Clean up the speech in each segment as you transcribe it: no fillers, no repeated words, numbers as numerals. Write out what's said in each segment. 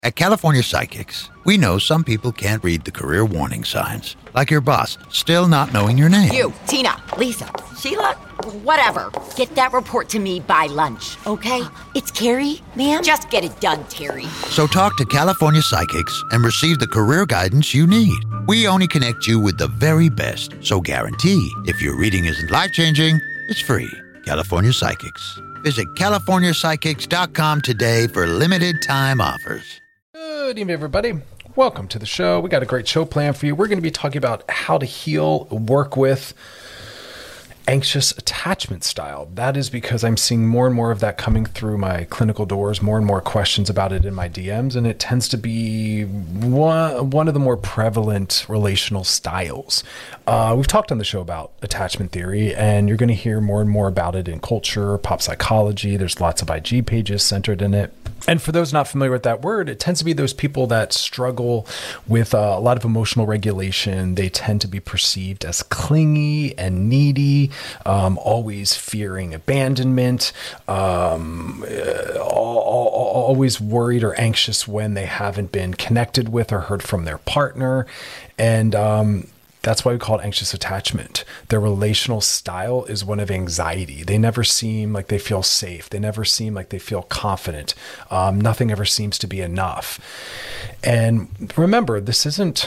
At California Psychics, we know some people can't read the career warning signs, like your boss still not knowing your name. You, Tina, Lisa, Sheila, whatever. Get that report to me by lunch, okay? It's Carrie, ma'am? Just get it done, Terry. So talk to California Psychics and receive the career guidance you need. We only connect you with the very best, so guarantee if your reading isn't life-changing, it's free. California Psychics. Visit CaliforniaPsychics.com today for limited time offers. Good evening, everybody. Welcome to the show. We got a great show planned for you. We're going to be talking about how to heal, work with anxious attachment style. That is because I'm seeing more and more of that coming through my clinical doors, more and more questions about it in my DMs, and it tends to be one of the more prevalent relational styles. We've talked on the show about attachment theory, and you're going to hear more and more about it in culture, pop psychology. There's lots of IG pages centered in it. And for those not familiar with that word, it tends to be those people that struggle with a lot of emotional regulation. They tend to be perceived as clingy and needy, always fearing abandonment, always worried or anxious when they haven't been connected with or heard from their partner. And that's why we call it anxious attachment. Their relational style is one of anxiety. They never seem like they feel safe. They never seem like they feel confident. Nothing ever seems to be enough. And remember, this isn't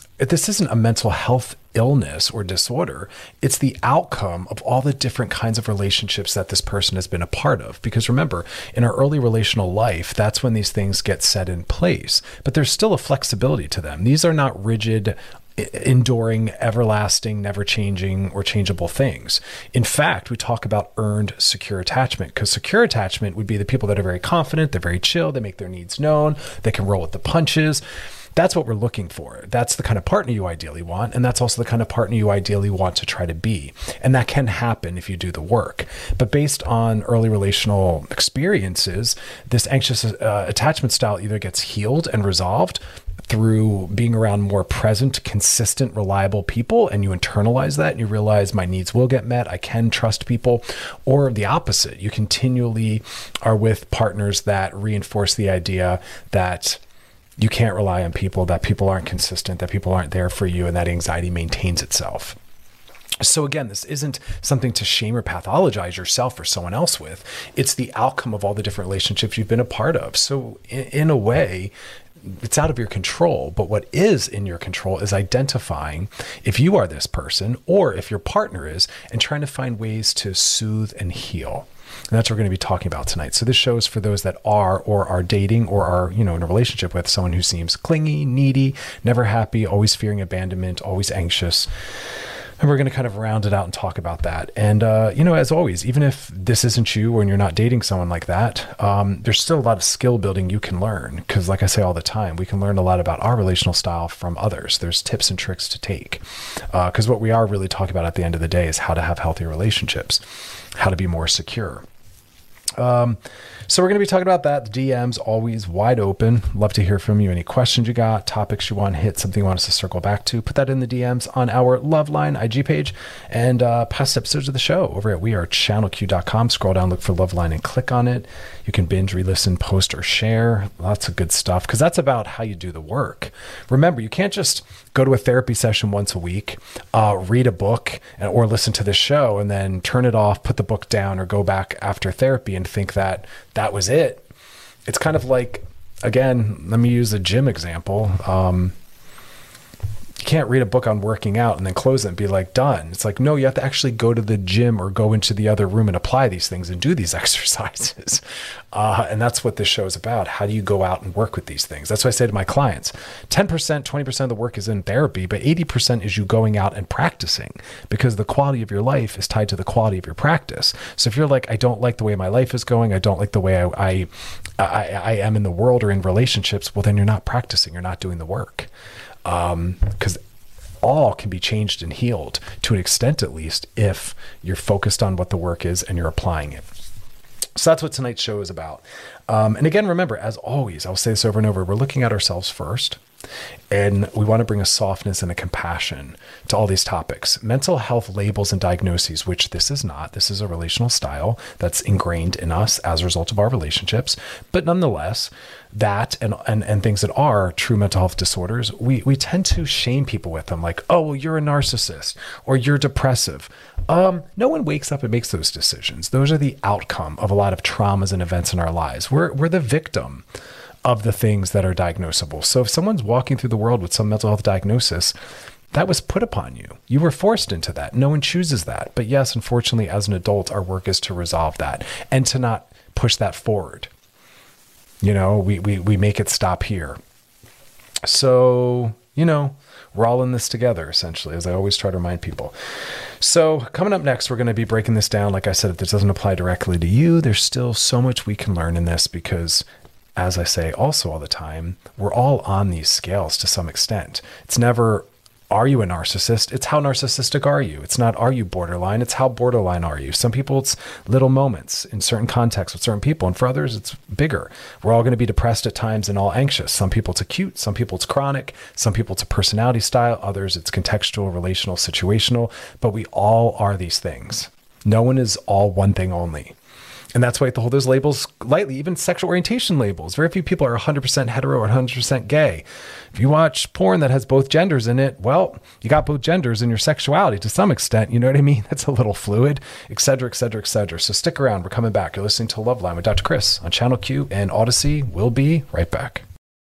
a mental health illness or disorder. It's the outcome of all the different kinds of relationships that this person has been a part of. Because remember, in our early relational life, that's when these things get set in place. But there's still a flexibility to them. These are not rigid, enduring, everlasting, never changing, or changeable things. In fact, we talk about earned secure attachment, because secure attachment would be the people that are very confident, they're very chill, they make their needs known, they can roll with the punches. That's what we're looking for. That's the kind of partner you ideally want. And that's also the kind of partner you ideally want to try to be. And that can happen if you do the work. But based on early relational experiences, this anxious attachment style either gets healed and resolved through being around more present, consistent, reliable people, and you internalize that and you realize my needs will get met, I can trust people, or the opposite. You continually are with partners that reinforce the idea that you can't rely on people, that people aren't consistent, that people aren't there for you, and that anxiety maintains itself. So again, this isn't something to shame or pathologize yourself or someone else with. It's the outcome of all the different relationships you've been a part of. So in a way, it's out of your control, but what is in your control is identifying if you are this person or if your partner is, and trying to find ways to soothe and heal. And that's what we're going to be talking about tonight. So this show is for those that are or are dating or are, in a relationship with someone who seems clingy, needy, never happy, always fearing abandonment, always anxious. And we're going to kind of round it out and talk about that. And, as always, even if this isn't you or you're not dating someone like that, there's still a lot of skill building you can learn. Because like I say all the time, we can learn a lot about our relational style from others. There's tips and tricks to take. Because what we are really talking about at the end of the day is how to have healthy relationships, how to be more secure. So we're going to be talking about that. The DM's always wide open. Love to hear from you. Any questions you got, topics you want to hit, something you want us to circle back to, put that in the DMs on our Loveline IG page and past episodes of the show over at wearechannelq.com. Scroll down, look for Loveline and click on it. You can binge, re-listen, post, or share. Lots of good stuff because that's about how you do the work. Remember, you can't just go to a therapy session once a week, read a book or listen to this show and then turn it off, put the book down, or go back after therapy and think that that was it. It's kind of like, again, let me use a gym example. You can't read a book on working out and then close it and be like, done. It's like, no, you have to actually go to the gym or go into the other room and apply these things and do these exercises. And that's what this show is about. How do you go out and work with these things? That's what I say to my clients. 10%, 20% of the work is in therapy, but 80% is you going out and practicing, because the quality of your life is tied to the quality of your practice. So if you're like, I don't like the way my life is going, I don't like the way I am in the world or in relationships, well, then you're not practicing. You're not doing the work. Because all can be changed and healed to an extent, at least, if you're focused on what the work is and you're applying it. So that's what tonight's show is about. And again, remember, as always, I'll say this over and over, we're looking at ourselves first. And we want to bring a softness and a compassion to all these topics. Mental health labels and diagnoses, which this is not. This is a relational style that's ingrained in us as a result of our relationships. But nonetheless, that and things that are true mental health disorders, we tend to shame people with them. Like, oh, well, you're a narcissist or you're depressive. No one wakes up and makes those decisions. Those are the outcome of a lot of traumas and events in our lives. We're the victim of the things that are diagnosable. So if someone's walking through the world with some mental health diagnosis, that was put upon you. You were forced into that. No one chooses that. But yes, unfortunately, as an adult, our work is to resolve that and to not push that forward. You know, we make it stop here. So, you know, we're all in this together, essentially, as I always try to remind people. So coming up next, we're going to be breaking this down. Like I said, if this doesn't apply directly to you, there's still so much we can learn in this because, as I say also all the time, we're all on these scales to some extent. It's never, are you a narcissist? It's how narcissistic are you? It's not, are you borderline? It's how borderline are you? Some people, it's little moments in certain contexts with certain people. And for others, it's bigger. We're all going to be depressed at times and all anxious. Some people it's acute. Some people it's chronic. Some people it's a personality style. Others it's contextual, relational, situational. But we all are these things. No one is all one thing only. And that's why you have to hold those labels lightly, even sexual orientation labels. Very few people are 100% hetero or 100% gay. If you watch porn that has both genders in it, well, you got both genders in your sexuality to some extent. You know what I mean? That's a little fluid, et cetera, et cetera, et cetera. So stick around. We're coming back. You're listening to Loveline with Dr. Chris on Channel Q and Odyssey. We'll be right back.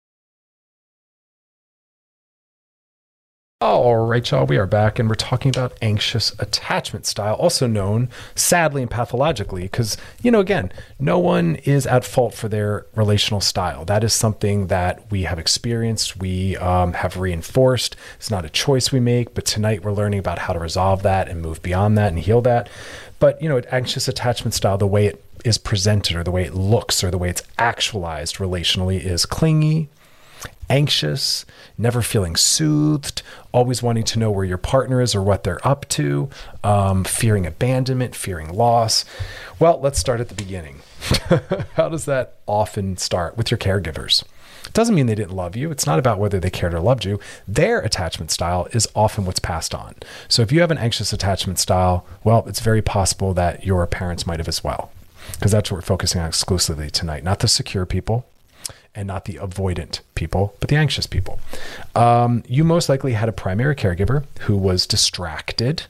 All right, y'all, we are back and we're talking about anxious attachment style, also known sadly and pathologically, because, you know, again, no one is at fault for their relational style. That is something that we have experienced, we have reinforced. It's not a choice we make, but tonight we're learning about how to resolve that and move beyond that and heal that. But, you know, anxious attachment style, the way it is presented or the way it looks or the way it's actualized relationally is clingy, anxious, never feeling soothed, always wanting to know where your partner is or what they're up to, fearing abandonment, fearing loss. Well, let's start at the beginning. How does that often start? With your caregivers. It doesn't mean they didn't love you. It's not about whether they cared or loved you. Their attachment style is often what's passed on. So if you have an anxious attachment style, well, it's very possible that your parents might have as well, because that's what we're focusing on exclusively tonight, not the secure people, and not the avoidant people, but the anxious people. You most likely had a primary caregiver who was distracted,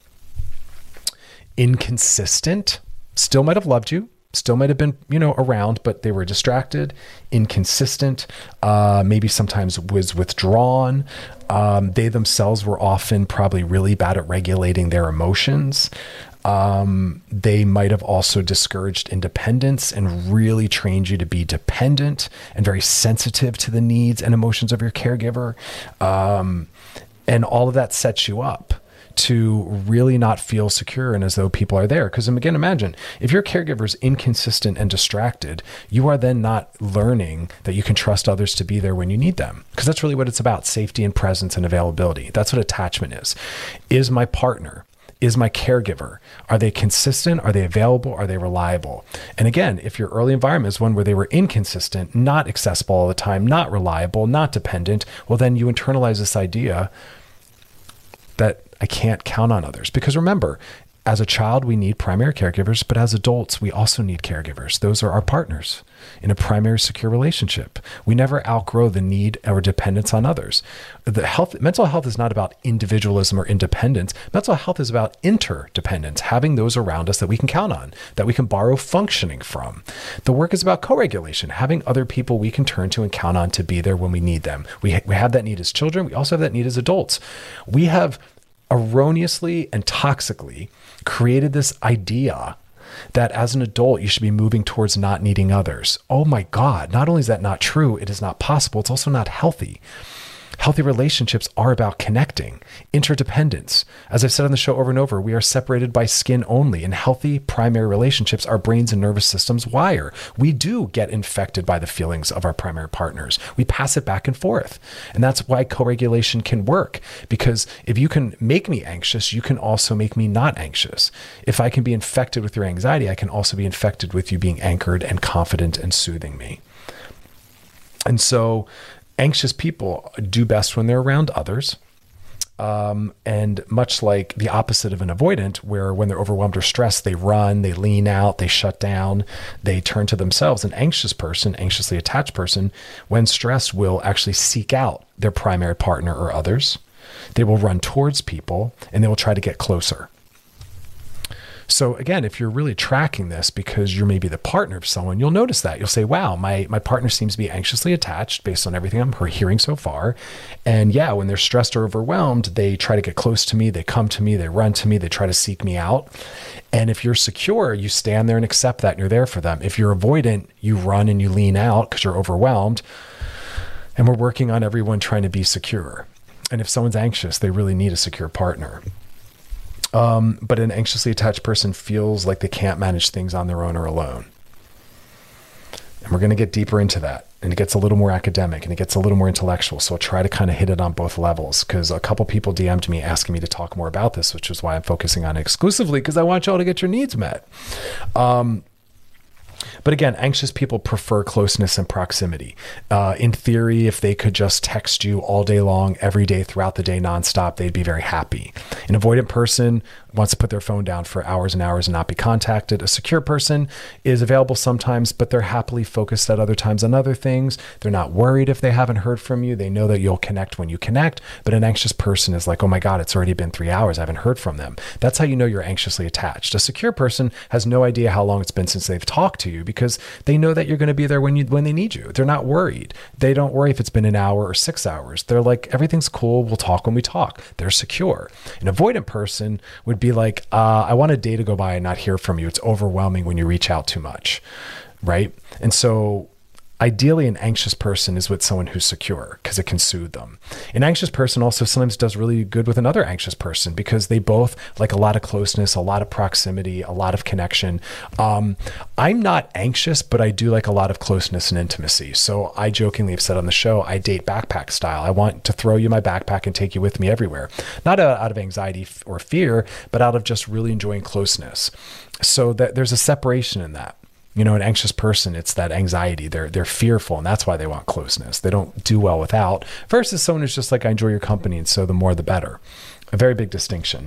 inconsistent, still might have loved you, still might have been, you know, around, but they were distracted, inconsistent, maybe sometimes was withdrawn. They themselves were often probably really bad at regulating their emotions. They might have also discouraged independence and really trained you to be dependent and very sensitive to the needs and emotions of your caregiver. And all of that sets you up to really not feel secure and as though people are there. Because again, imagine if your caregiver is inconsistent and distracted, you are then not learning that you can trust others to be there when you need them. Because that's really what it's about, safety and presence and availability. That's what attachment is. Is my partner, is my caregiver, are they consistent? Are they available? Are they reliable? And again, if your early environment is one where they were inconsistent, not accessible all the time, not reliable, not dependent, well, then you internalize this idea that I can't count on others. Because remember, as a child, we need primary caregivers, but as adults, we also need caregivers. Those are our partners in a primary secure relationship. We never outgrow the need or dependence on others. Mental health is not about individualism or independence. Mental health is about interdependence, having those around us that we can count on, that we can borrow functioning from. The work is about co-regulation, having other people we can turn to and count on to be there when we need them. We have that need as children. We also have that need as adults. We have erroneously and toxically created this idea that as an adult, you should be moving towards not needing others. Oh my God. Not only is that not true, it is not possible. It's also not healthy. Healthy relationships are about connecting, interdependence. As I've said on the show over and over, we are separated by skin only. In healthy primary relationships, our brains and nervous systems wire. We do get infected by the feelings of our primary partners. We pass it back and forth. And that's why co-regulation can work. Because if you can make me anxious, you can also make me not anxious. If I can be infected with your anxiety, I can also be infected with you being anchored and confident and soothing me. And so Anxious people do best when they're around others. And much like the opposite of an avoidant, where when they're overwhelmed or stressed, they run, they lean out, they shut down, they turn to themselves. An anxious person, anxiously attached person, when stressed, will actually seek out their primary partner or others. They will run towards people and they will try to get closer. So again, if you're really tracking this because you're maybe the partner of someone, you'll notice that. You'll say, wow, my partner seems to be anxiously attached based on everything I'm hearing so far. And yeah, when they're stressed or overwhelmed, they try to get close to me. They come to me, they run to me, they try to seek me out. And if you're secure, you stand there and accept that and you're there for them. If you're avoidant, you run and you lean out because you're overwhelmed. And we're working on everyone trying to be secure. And if someone's anxious, they really need a secure partner. But an anxiously attached person feels like they can't manage things on their own or alone. And we're going to get deeper into that. And it gets a little more academic and it gets a little more intellectual. So I'll try to kind of hit it on both levels, because a couple people DM'd me asking me to talk more about this, which is why I'm focusing on it exclusively, because I want y'all to get your needs met. But again, anxious people prefer closeness and proximity. In theory, if they could just text you all day long, every day, throughout the day, nonstop, they'd be very happy. An avoidant person wants to put their phone down for hours and hours and not be contacted. A secure person is available sometimes, but they're happily focused at other times on other things. They're not worried if they haven't heard from you. They know that you'll connect when you connect. But an anxious person is like, oh my God, it's already been 3 hours. I haven't heard from them. That's how you know you're anxiously attached. A secure person has no idea how long it's been since they've talked to you, because they know that you're going to be there when they need you. They're not worried. They don't worry if it's been an hour or 6 hours. They're like, everything's cool. We'll talk when we talk. They're secure. An avoidant person would be like, I want a day to go by and not hear from you. It's overwhelming when you reach out too much, right? And so ideally, an anxious person is with someone who's secure because it can soothe them. An anxious person also sometimes does really good with another anxious person because they both like a lot of closeness, a lot of proximity, a lot of connection. I'm not anxious, but I do like a lot of closeness and intimacy. So I jokingly have said on the show, I date backpack style. I want to throw you my backpack and take you with me everywhere. Not out of anxiety or fear, but out of just really enjoying closeness. So that there's a separation in that. You know, an anxious person, it's that anxiety. They're fearful, and that's why they want closeness. They don't do well without, versus someone who's just like, I enjoy your company, and so the more the better. A very big distinction.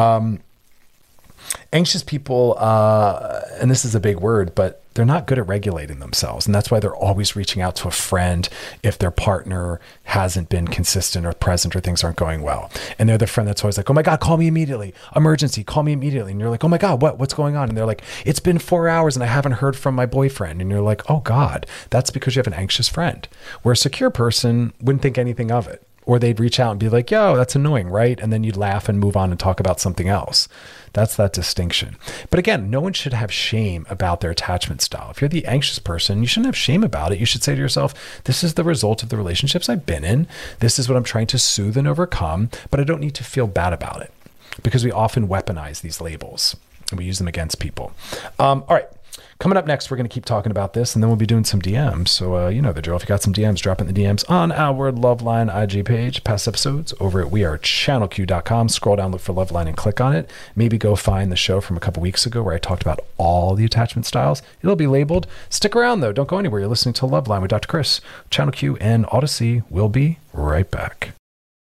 Anxious people, and this is a big word, but they're not good at regulating themselves. And that's why they're always reaching out to a friend if their partner hasn't been consistent or present or things aren't going well. And they're the friend that's always like, oh my God, call me immediately. Emergency, call me immediately. And you're like, oh my God, what's going on? And they're like, it's been 4 hours and I haven't heard from my boyfriend. And you're like, oh God, that's because you have an anxious friend. Where a secure person wouldn't think anything of it. Or they'd reach out and be like, yo, that's annoying, right? And then you'd laugh and move on and talk about something else. That's that distinction. But again, no one should have shame about their attachment style. If you're the anxious person, you shouldn't have shame about it. You should say to yourself, this is the result of the relationships I've been in. This is what I'm trying to soothe and overcome, but I don't need to feel bad about it, because we often weaponize these labels and we use them against people. All right. Coming up next, we're going to keep talking about this, and then we'll be doing some DMs. So, you know the drill. If you got some DMs, drop it in the DMs on our Loveline IG page. Past episodes over at wearechannelq.com. Scroll down, look for Loveline, and click on it. Maybe go find the show from a couple weeks ago where I talked about all the attachment styles. It'll be labeled. Stick around, though. Don't go anywhere. You're listening to Loveline with Dr. Chris. Channel Q and Odyssey. We'll be right back.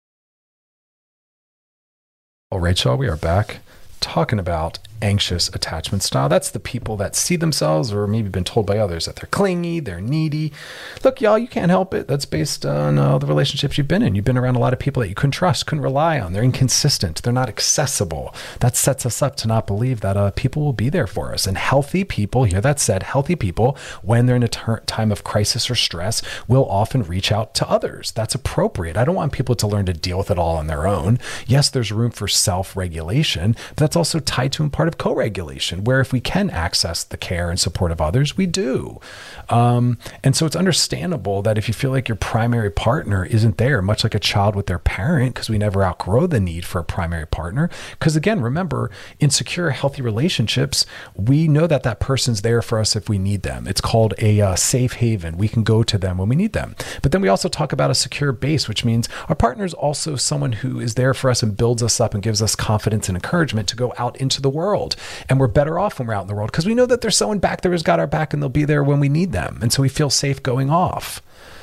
All right, y'all. We are back talking about anxious attachment style. That's the people that see themselves, or maybe been told by others, that they're clingy, they're needy. Look, y'all, you can't help it. That's based on the relationships you've been in. You've been around a lot of people that you couldn't trust, couldn't rely on. They're inconsistent. They're not accessible. That sets us up to not believe that people will be there for us. And healthy people, hear that said, healthy people, when they're in a time of crisis or stress, will often reach out to others. That's appropriate. I don't want people to learn to deal with it all on their own. Yes, there's room for self-regulation, but that's also tied to a part of co-regulation, where if we can access the care and support of others, we do. And so it's understandable that if you feel like your primary partner isn't there, much like a child with their parent, because we never outgrow the need for a primary partner. Because again, remember, in secure, healthy relationships, we know that that person's there for us if we need them. It's called a safe haven. We can go to them when we need them. But then we also talk about a secure base, which means our partner is also someone who is there for us and builds us up and gives us confidence and encouragement to go out into the world. And we're better off when we're out in the world because we know that there's someone back there who's got our back and they'll be there when we need them. And so we feel safe going off.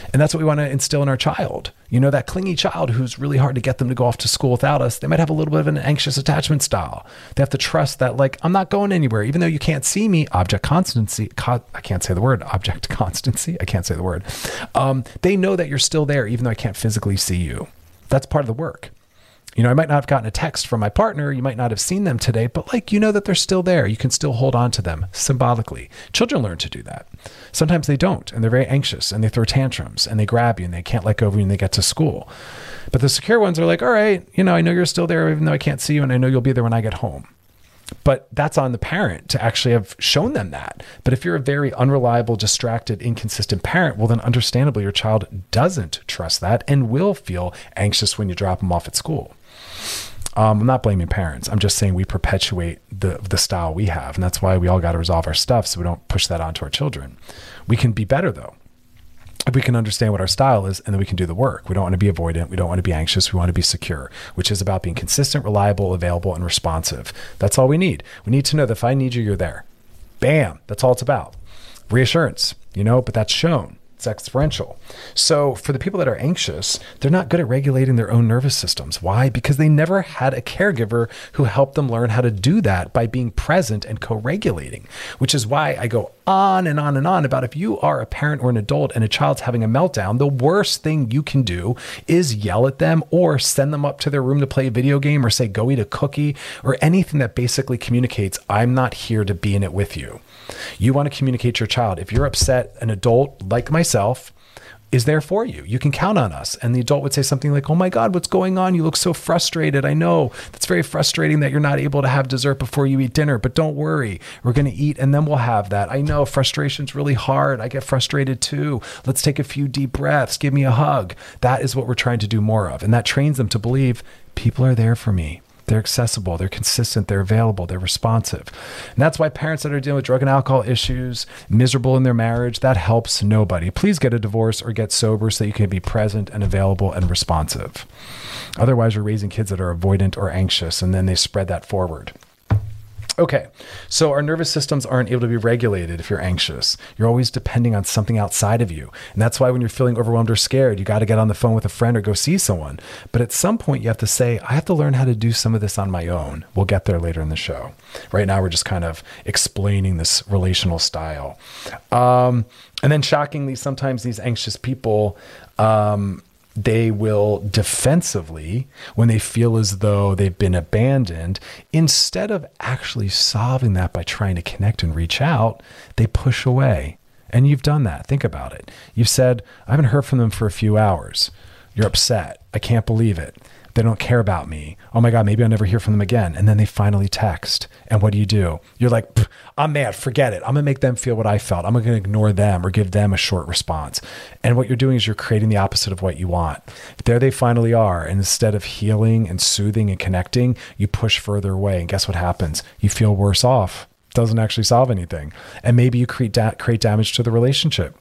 And that's what we want to instill in our child. You know, that clingy child who's really hard to get them to go off to school without us, they might have a little bit of an anxious attachment style. They have to trust that, like, I'm not going anywhere, even though you can't see me. Object constancy. I can't say the word. Object constancy. I can't say the word. They know that you're still there, even though I can't physically see you. That's part of the work. You know, I might not have gotten a text from my partner. You might not have seen them today, but like, you know that they're still there. You can still hold on to them symbolically. Children learn to do that. Sometimes they don't, and they're very anxious, and they throw tantrums, and they grab you, and they can't let go of you when they get to school. But the secure ones are like, all right, you know, I know you're still there, even though I can't see you, and I know you'll be there when I get home. But that's on the parent to actually have shown them that. But if you're a very unreliable, distracted, inconsistent parent, well, then understandably, your child doesn't trust that and will feel anxious when you drop them off at school. I'm not blaming parents. I'm just saying we perpetuate the style we have. And that's why we all got to resolve our stuff so we don't push that onto our children. We can be better, though, if we can understand what our style is, and then we can do the work. We don't want to be avoidant. We don't want to be anxious. We want to be secure, which is about being consistent, reliable, available, and responsive. That's all we need. We need to know that if I need you, you're there. Bam. That's all it's about. Reassurance, you know, but that's shown. It's experiential. So for the people that are anxious, they're not good at regulating their own nervous systems. Why? Because they never had a caregiver who helped them learn how to do that by being present and co-regulating, which is why I go on and on and on about if you are a parent or an adult and a child's having a meltdown, the worst thing you can do is yell at them or send them up to their room to play a video game or say, go eat a cookie, or anything that basically communicates, I'm not here to be in it with you. You want to communicate to your child. If you're upset, an adult like myself is there for you. You can count on us. And the adult would say something like, oh my God, what's going on? You look so frustrated. I know that's very frustrating that you're not able to have dessert before you eat dinner, but don't worry. We're going to eat and then we'll have that. I know frustration's really hard. I get frustrated too. Let's take a few deep breaths. Give me a hug. That is what we're trying to do more of. And that trains them to believe people are there for me. They're accessible, they're consistent, they're available, they're responsive. And that's why parents that are dealing with drug and alcohol issues, miserable in their marriage, that helps nobody. Please get a divorce or get sober so that you can be present and available and responsive. Otherwise, you're raising kids that are avoidant or anxious, and then they spread that forward. Okay, so our nervous systems aren't able to be regulated if you're anxious. You're always depending on something outside of you. And that's why when you're feeling overwhelmed or scared, you got to get on the phone with a friend or go see someone. But at some point, you have to say, I have to learn how to do some of this on my own. We'll get there later in the show. Right now, we're just kind of explaining this relational style. And then shockingly, sometimes these anxious people, they will defensively, when they feel as though they've been abandoned, instead of actually solving that by trying to connect and reach out, they push away. And you've done that. Think about it. You've said, I haven't heard from them for a few hours. You're upset. I can't believe it. They don't care about me. Oh my God, maybe I'll never hear from them again. And then they finally text. And what do? You're like, I'm mad. Forget it. I'm going to make them feel what I felt. I'm going to ignore them or give them a short response. And what you're doing is you're creating the opposite of what you want. There they finally are. And instead of healing and soothing and connecting, you push further away. And guess what happens? You feel worse off. Doesn't actually solve anything. And maybe you create damage to the relationship.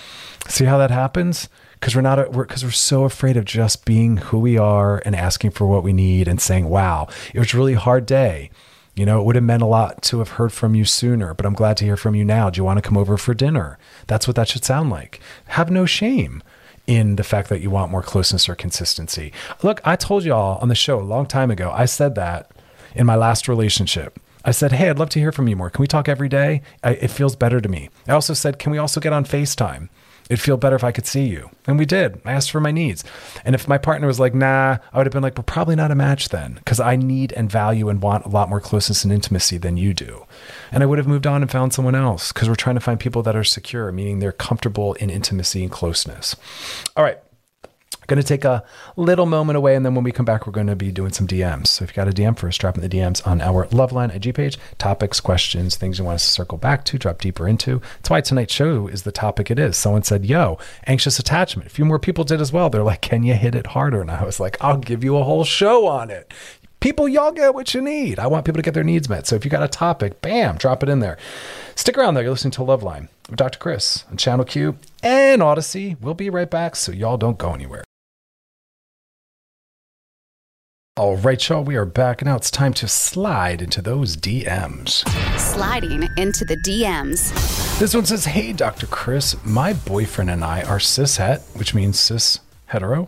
See how that happens? Because we're so afraid of just being who we are and asking for what we need and saying, wow, it was a really hard day. You know, it would have meant a lot to have heard from you sooner, but I'm glad to hear from you now. Do you want to come over for dinner? That's what that should sound like. Have no shame in the fact that you want more closeness or consistency. Look, I told y'all on the show a long time ago, I said that in my last relationship. I said, hey, I'd love to hear from you more. Can we talk every day? It feels better to me. I also said, can we also get on FaceTime? It'd feel better if I could see you. And we did. I asked for my needs. And if my partner was like, nah, I would have been like, we're probably not a match then, because I need and value and want a lot more closeness and intimacy than you do. And I would have moved on and found someone else, because we're trying to find people that are secure, meaning they're comfortable in intimacy and closeness. All right. Going to take a little moment away, and then when we come back, we're going to be doing some DMs. So if you got a DM for us, drop in the DMs on our Loveline IG page. Topics, questions, things you want us to circle back to, drop deeper into. That's why tonight's show is the topic it is. Someone said, yo, anxious attachment. A few more people did as well. They're like, can you hit it harder? And I was like, I'll give you a whole show on it. People, y'all get what you need. I want people to get their needs met. So if you got a topic, bam, drop it in there. Stick around there. You're listening to Loveline with Dr. Chris on Channel Q and Odyssey. We'll be right back, so y'all don't go anywhere. All right, y'all, we are back. Now it's time to slide into those DMs. Sliding into the DMs. This one says, hey, Dr. Chris, my boyfriend and I are cishet, which means cis hetero,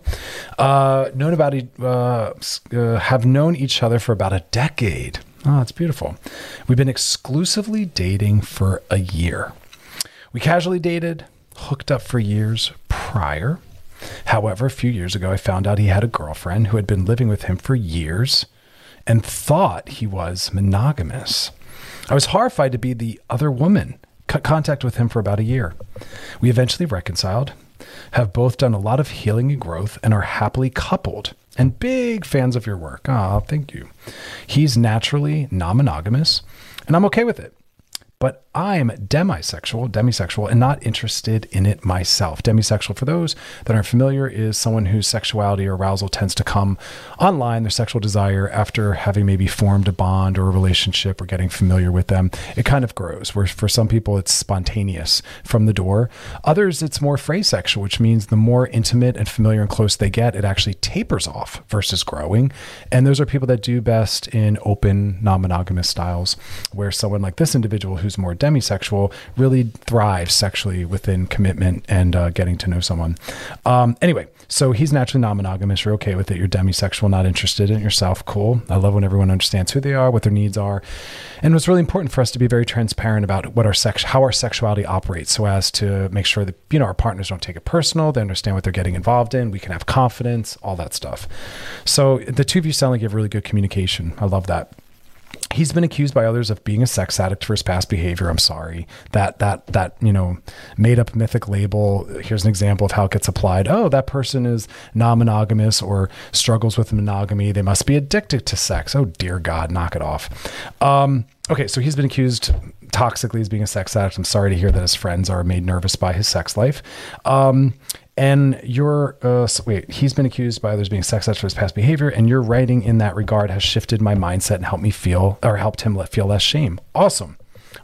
have known each other for about a decade. Oh, that's beautiful. We've been exclusively dating for a year. We casually dated, hooked up for years prior. However, a few years ago, I found out he had a girlfriend who had been living with him for years and thought he was monogamous. I was horrified to be the other woman. Cut contact with him for about a year. We eventually reconciled, have both done a lot of healing and growth, and are happily coupled and big fans of your work. Ah, thank you. He's naturally non-monogamous, and I'm okay with it. But I'm demisexual, and not interested in it myself. Demisexual, for those that aren't familiar, is someone whose sexuality or arousal tends to come online, their sexual desire, after having maybe formed a bond or a relationship or getting familiar with them. It kind of grows, where for some people it's spontaneous from the door. Others, it's more phrasexual, which means the more intimate and familiar and close they get, it actually tapers off versus growing. And those are people that do best in open, non-monogamous styles, where someone like this individual who's more demisexual really thrives sexually within commitment and getting to know someone. Anyway, so he's naturally non-monogamous. You're okay with it. You're demisexual, not interested in it yourself. Cool. I love when everyone understands who they are, what their needs are. And it's really important for us to be very transparent about what how our sexuality operates, so as to make sure that, our partners don't take it personal. They understand what they're getting involved in. We can have confidence, all that stuff. So the two of you sound like you have really good communication. I love that. He's been accused by others of being a sex addict for his past behavior. I'm sorry. That made up mythic label. Here's an example of how it gets applied. Oh, that person is non-monogamous or struggles with monogamy. They must be addicted to sex. Oh, dear God, knock it off. Okay, so he's been accused toxically as being a sex addict. I'm sorry to hear that his friends are made nervous by his sex life. And he's been accused by others being a sex addict for his past behavior, and your writing in that regard has shifted my mindset and helped him feel less shame. Awesome.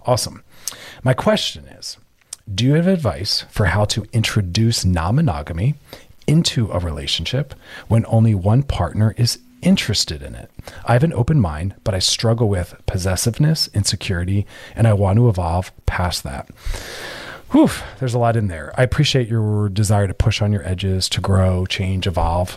My question is, do you have advice for how to introduce non-monogamy into a relationship when only one partner is interested in it? I have an open mind, but I struggle with possessiveness, insecurity, and I want to evolve past that. Whew, there's a lot in there. I appreciate your desire to push on your edges, to grow, change, evolve.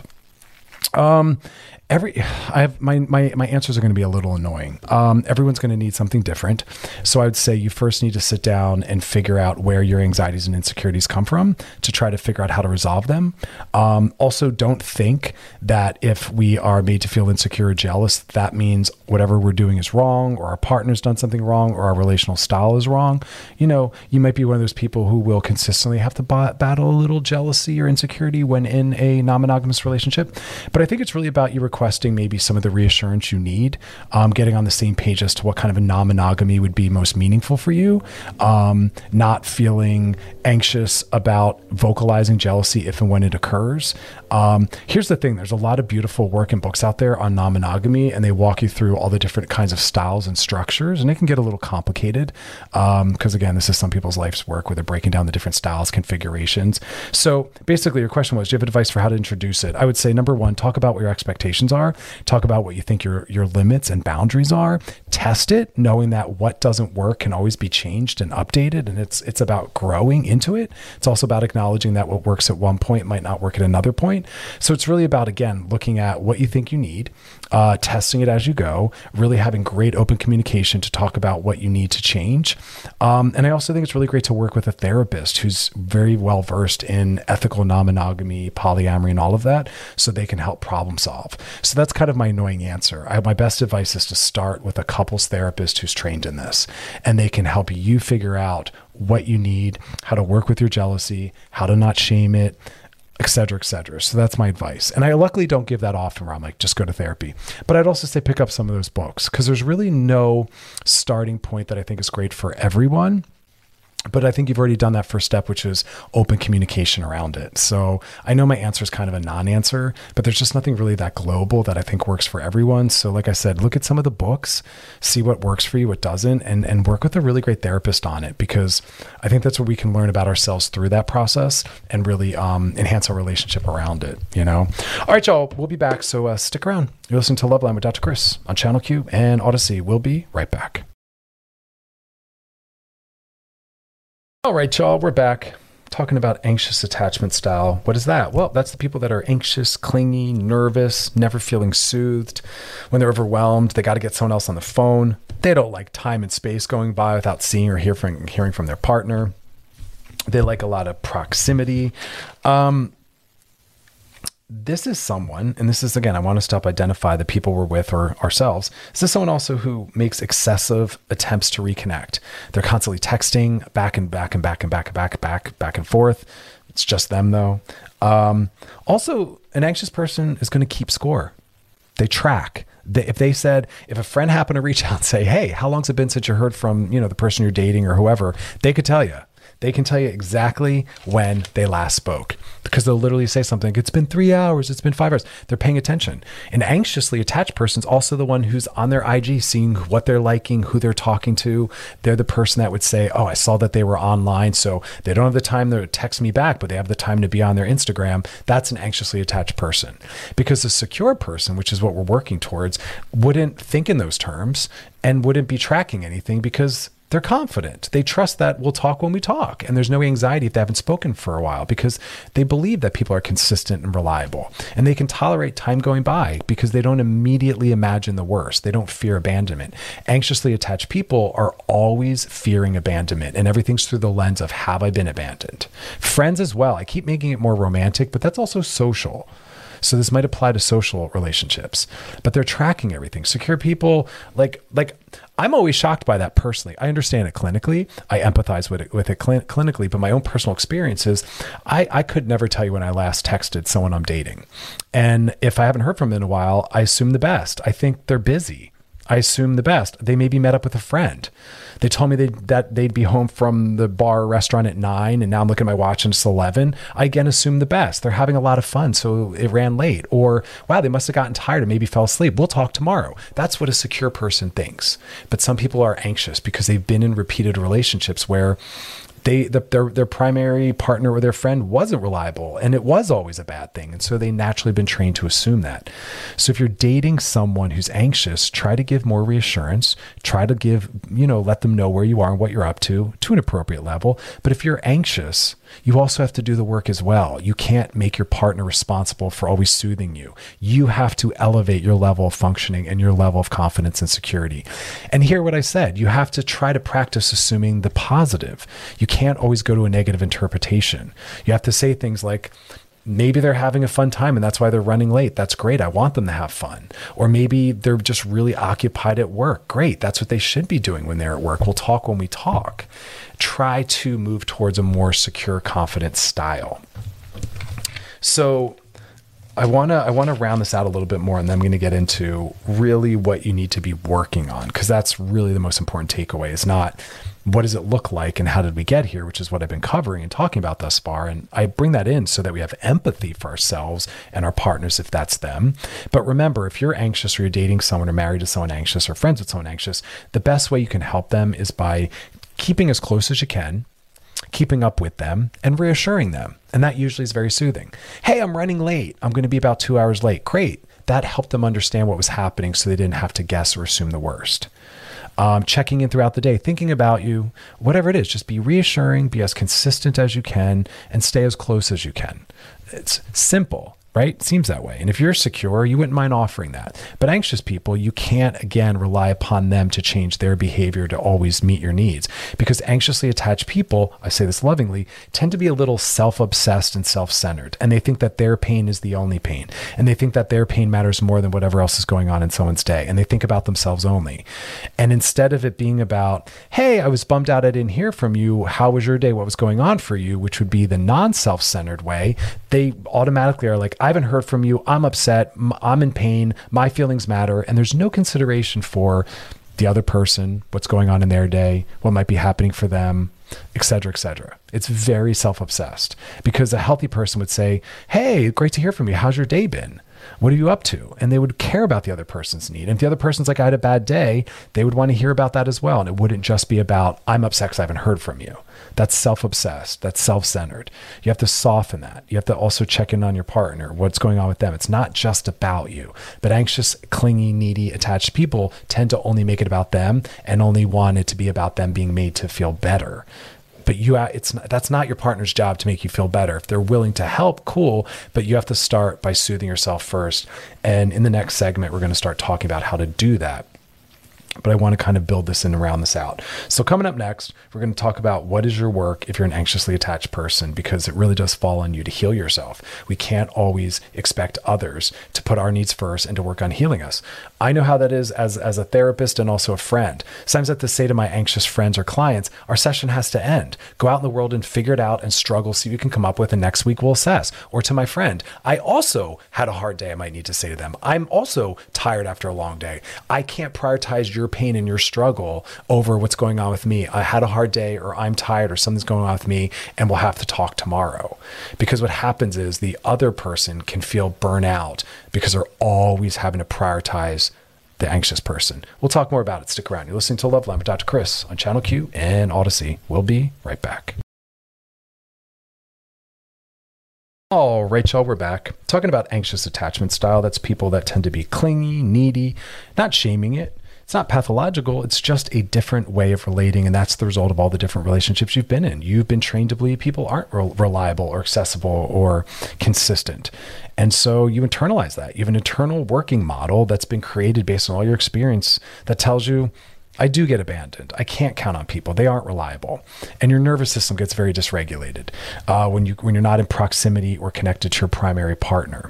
My answers are going to be a little annoying. Everyone's going to need something different. So I would say you first need to sit down and figure out where your anxieties and insecurities come from to try to figure out how to resolve them. Also, don't think that if we are made to feel insecure or jealous, that means whatever we're doing is wrong, or our partner's done something wrong, or our relational style is wrong. You might be one of those people who will consistently have to battle a little jealousy or insecurity when in a non-monogamous relationship. But I think it's really about you requesting maybe some of the reassurance you need, getting on the same page as to what kind of a non-monogamy would be most meaningful for you, not feeling anxious about vocalizing jealousy if and when it occurs. Here's the thing. There's a lot of beautiful work and books out there on non-monogamy, and they walk you through all the different kinds of styles and structures, and it can get a little complicated because, again, this is some people's life's work where they're breaking down the different styles, configurations. So basically your question was, do you have advice for how to introduce it? I would say, number one, talk about what your expectations are. Talk about what you think your limits and boundaries are. Test it, knowing that what doesn't work can always be changed and updated, and it's about growing into it. It's also about acknowledging that what works at one point might not work at another point. So it's really about, again, looking at what you think you need, testing it as you go, really having great open communication to talk about what you need to change. And I also think it's really great to work with a therapist who's very well versed in ethical non-monogamy, polyamory, and all of that, so they can help problem solve. So that's kind of my annoying answer. My best advice is to start with a couples therapist who's trained in this, and they can help you figure out what you need, how to work with your jealousy, how to not shame it, et cetera, et cetera. So that's my advice. And I luckily don't give that often where I'm like, just go to therapy. But I'd also say pick up some of those books, because there's really no starting point that I think is great for everyone. But I think you've already done that first step, which is open communication around it. So I know my answer is kind of a non-answer, but there's just nothing really that global that I think works for everyone. So like I said, look at some of the books, see what works for you, what doesn't, and work with a really great therapist on it, because I think that's where we can learn about ourselves through that process and really enhance our relationship around it, you know? All right, y'all, we'll be back. So stick around. You're listening to Loveline with Dr. Chris on Channel Q and Odyssey. We'll be right back. All right, y'all, we're back talking about anxious attachment style. What is that? Well, that's the people that are anxious, clingy, nervous, never feeling soothed. When they're overwhelmed, they got to get someone else on the phone. They don't like time and space going by without seeing or hearing from their partner. They like a lot of proximity. This is someone, and this is, again, I want us to help identify the people we're with or ourselves. This is someone also who makes excessive attempts to reconnect. They're constantly texting back and forth. It's just them though. Also, an anxious person is going to keep score. They track. If a friend happened to reach out and say, hey, how long's it been since you heard from, the person you're dating or whoever, they could tell you. They can tell you exactly when they last spoke, because they'll literally say something. It's been 3 hours. It's been 5 hours. They're paying attention. An anxiously attached person is also the one who's on their IG, seeing what they're liking, who they're talking to. They're the person that would say, oh, I saw that they were online. So they don't have the time to text me back, but they have the time to be on their Instagram. That's an anxiously attached person. Because a secure person, which is what we're working towards, wouldn't think in those terms and wouldn't be tracking anything, because they're confident. They trust that we'll talk when we talk. And there's no anxiety if they haven't spoken for a while, because they believe that people are consistent and reliable. And they can tolerate time going by because they don't immediately imagine the worst. They don't fear abandonment. Anxiously attached people are always fearing abandonment, and everything's through the lens of, have I been abandoned? Friends as well. I keep making it more romantic, but that's also social. So this might apply to social relationships, but they're tracking everything. Secure people, like I'm always shocked by that personally. I understand it clinically. I empathize with it clinically, but my own personal experience is I could never tell you when I last texted someone I'm dating. And if I haven't heard from them in a while, I assume the best. I think they're busy. I assume the best. They maybe met up with a friend. They told me that they'd be home from the bar or restaurant at 9, and now I'm looking at my watch and it's 11. I again assume the best. They're having a lot of fun, so it ran late. Or, wow, they must have gotten tired and maybe fell asleep. We'll talk tomorrow. That's what a secure person thinks. But some people are anxious because they've been in repeated relationships where their primary partner or their friend wasn't reliable, and it was always a bad thing. And so they naturally been trained to assume that. So if you're dating someone who's anxious, try to give more reassurance, try to give, let them know where you are and what you're up to an appropriate level. But if you're anxious, you also have to do the work as well. You can't make your partner responsible for always soothing you. You have to elevate your level of functioning and your level of confidence and security. And hear what I said. You have to try to practice assuming the positive. You can't always go to a negative interpretation. You have to say things like, maybe they're having a fun time and that's why they're running late. That's great. I want them to have fun. Or maybe they're just really occupied at work. Great. That's what they should be doing when they're at work. We'll talk when we talk. Try to move towards a more secure, confident style. So I want to round this out a little bit more, and then I'm going to get into really what you need to be working on, because that's really the most important takeaway. Is not what does it look like and how did we get here, which is what I've been covering and talking about thus far. And I bring that in so that we have empathy for ourselves and our partners if that's them. But remember, if you're anxious or you're dating someone or married to someone anxious or friends with someone anxious, the best way you can help them is by keeping as close as you can, keeping up with them, and reassuring them. And that usually is very soothing. Hey, I'm running late. I'm going to be about 2 hours late. Great. That helped them understand what was happening so they didn't have to guess or assume the worst. Checking in throughout the day, thinking about you, whatever it is, just be reassuring, be as consistent as you can, and stay as close as you can. It's simple, right? Seems that way. And if you're secure, you wouldn't mind offering that. But anxious people, you can't, again, rely upon them to change their behavior to always meet your needs. Because anxiously attached people, I say this lovingly, tend to be a little self-obsessed and self-centered. And they think that their pain is the only pain. And they think that their pain matters more than whatever else is going on in someone's day. And they think about themselves only. And instead of it being about, hey, I was bummed out I didn't hear from you. How was your day? What was going on for you? Which would be the non-self-centered way. They automatically are like, I haven't heard from you. I'm upset. I'm in pain. My feelings matter. And there's no consideration for the other person, what's going on in their day, what might be happening for them, et cetera, et cetera. It's very self-obsessed, because a healthy person would say, hey, great to hear from you. How's your day been? What are you up to? And they would care about the other person's need. And if the other person's like, I had a bad day, they would want to hear about that as well. And it wouldn't just be about, I'm upset because I haven't heard from you. That's self-obsessed. That's self-centered. You have to soften that. You have to also check in on your partner, what's going on with them. It's not just about you. But anxious, clingy, needy, attached people tend to only make it about them and only want it to be about them being made to feel better. But that's not your partner's job to make you feel better. If they're willing to help, cool, but you have to start by soothing yourself first. And in the next segment, we're going to start talking about how to do that. But I want to kind of build this and round this out. So coming up next, we're going to talk about what is your work if you're an anxiously attached person, because it really does fall on you to heal yourself. We can't always expect others to put our needs first and to work on healing us. I know how that is as a therapist and also a friend. Sometimes I have to say to my anxious friends or clients, our session has to end. Go out in the world and figure it out and struggle, see what you can come up with, and next week we'll assess. Or to my friend, I also had a hard day. I might need to say to them, I'm also tired after a long day. I can't prioritize your pain and your struggle over what's going on with me. I had a hard day, or I'm tired, or something's going on with me, and we'll have to talk tomorrow. Because what happens is the other person can feel burnout because they're always having to prioritize the anxious person. We'll talk more about it. Stick around. You're listening to Love Line with Dr. Chris on Channel Q and Odyssey. We'll be right back. All right, y'all, we're back talking about anxious attachment style. That's people that tend to be clingy, needy, not shaming it. It's not pathological. It's just a different way of relating. And that's the result of all the different relationships you've been in. You've been trained to believe people aren't reliable or accessible or consistent. And so you internalize that. You have an internal working model that's been created based on all your experience that tells you, I do get abandoned. I can't count on people. They aren't reliable. And your nervous system gets very dysregulated when you're not in proximity or connected to your primary partner.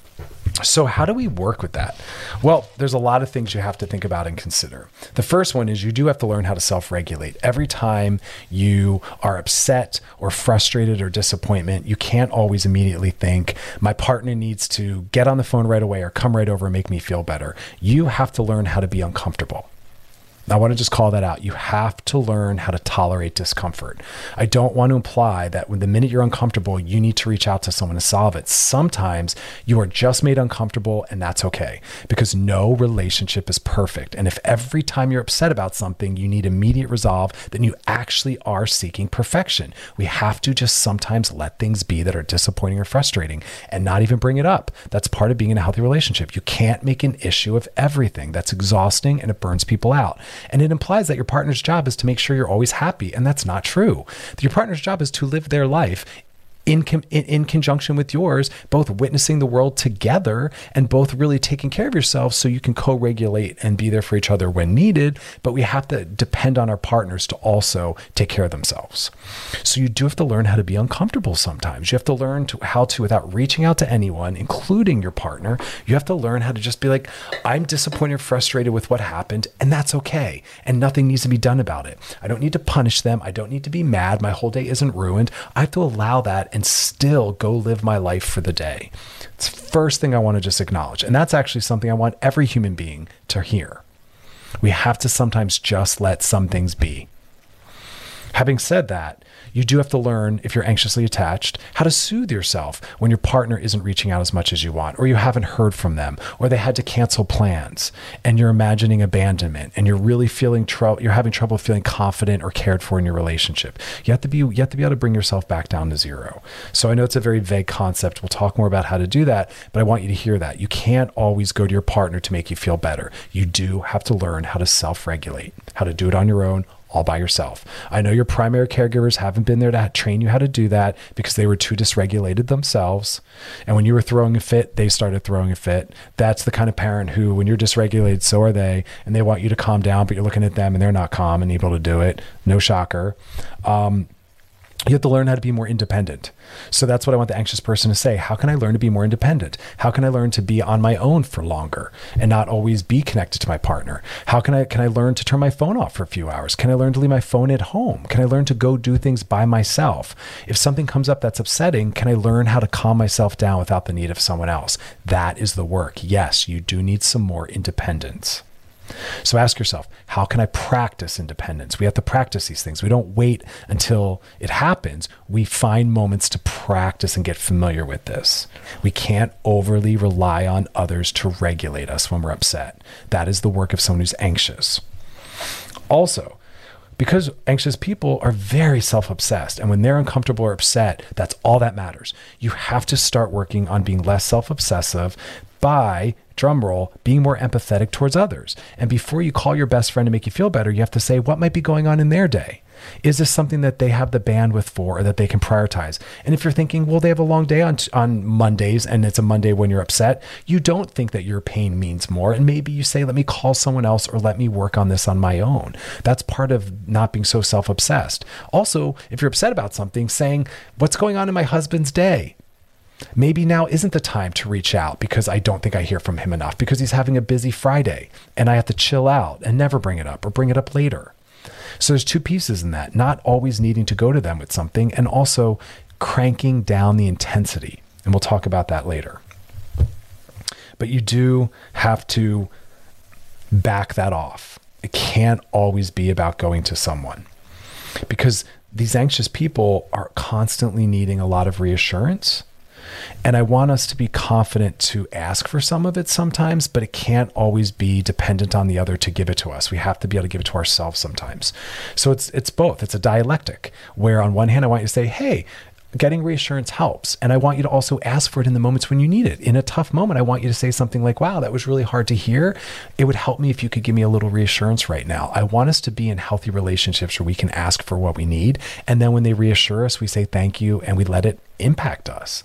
So how do we work with that? Well, there's a lot of things you have to think about and consider. The first one is you do have to learn how to self-regulate. Every time you are upset or frustrated or disappointment, you can't always immediately think, my partner needs to get on the phone right away or come right over and make me feel better. You have to learn how to be uncomfortable. I want to just call that out. You have to learn how to tolerate discomfort. I don't want to imply that when the minute you're uncomfortable, you need to reach out to someone to solve it. Sometimes you are just made uncomfortable, and that's okay, because no relationship is perfect. And if every time you're upset about something, you need immediate resolve, then you actually are seeking perfection. We have to just sometimes let things be that are disappointing or frustrating and not even bring it up. That's part of being in a healthy relationship. You can't make an issue of everything. That's exhausting, and it burns people out. And it implies that your partner's job is to make sure you're always happy. And that's not true. Your partner's job is to live their life in conjunction with yours, both witnessing the world together and both really taking care of yourselves so you can co-regulate and be there for each other when needed. But we have to depend on our partners to also take care of themselves. So you do have to learn how to be uncomfortable sometimes. You have to learn how to, without reaching out to anyone, including your partner, you have to learn how to just be like, I'm disappointed, frustrated with what happened, and that's okay. And nothing needs to be done about it. I don't need to punish them. I don't need to be mad. My whole day isn't ruined. I have to allow that and still go live my life for the day. It's the first thing I want to just acknowledge. And that's actually something I want every human being to hear. We have to sometimes just let some things be. Having said that, you do have to learn, if you're anxiously attached, how to soothe yourself when your partner isn't reaching out as much as you want, or you haven't heard from them, or they had to cancel plans, and you're imagining abandonment, and you're really you're having trouble feeling confident or cared for in your relationship. You have to be able to bring yourself back down to zero. So I know it's a very vague concept. We'll talk more about how to do that, but I want you to hear that. You can't always go to your partner to make you feel better. You do have to learn how to self-regulate, how to do it on your own, all by yourself. I know your primary caregivers haven't been there to train you how to do that because they were too dysregulated themselves. And when you were throwing a fit, they started throwing a fit. That's the kind of parent who, when you're dysregulated, so are they, and they want you to calm down, but you're looking at them and they're not calm and able to do it. No shocker. You have to learn how to be more independent. So that's what I want the anxious person to say. How can I learn to be more independent? How can I learn to be on my own for longer and not always be connected to my partner? How can I learn to turn my phone off for a few hours? Can I learn to leave my phone at home? Can I learn to go do things by myself? If something comes up that's upsetting, can I learn how to calm myself down without the need of someone else? That is the work. Yes, you do need some more independence. So ask yourself, how can I practice independence? We have to practice these things. We don't wait until it happens. We find moments to practice and get familiar with this. We can't overly rely on others to regulate us when we're upset. That is the work of someone who's anxious. Also, because anxious people are very self-obsessed, and when they're uncomfortable or upset, that's all that matters. You have to start working on being less self-obsessive by, drumroll, being more empathetic towards others. And before you call your best friend to make you feel better, you have to say, what might be going on in their day? Is this something that they have the bandwidth for or that they can prioritize? And if you're thinking, well, they have a long day on Mondays and it's a Monday when you're upset, you don't think that your pain means more. And maybe you say, let me call someone else or let me work on this on my own. That's part of not being so self-obsessed. Also, if you're upset about something, saying, what's going on in my husband's day? Maybe now isn't the time to reach out because I don't think I hear from him enough because he's having a busy Friday and I have to chill out and never bring it up or bring it up later. So there's two pieces in that, not always needing to go to them with something and also cranking down the intensity. And we'll talk about that later. But you do have to back that off. It can't always be about going to someone because these anxious people are constantly needing a lot of reassurance. And I want us to be confident to ask for some of it sometimes, but it can't always be dependent on the other to give it to us. We have to be able to give it to ourselves sometimes. So it's both. It's a dialectic where on one hand, I want you to say, hey, getting reassurance helps. And I want you to also ask for it in the moments when you need it. In a tough moment, I want you to say something like, wow, that was really hard to hear. It would help me if you could give me a little reassurance right now. I want us to be in healthy relationships where we can ask for what we need. And then when they reassure us, we say thank you and we let it impact us.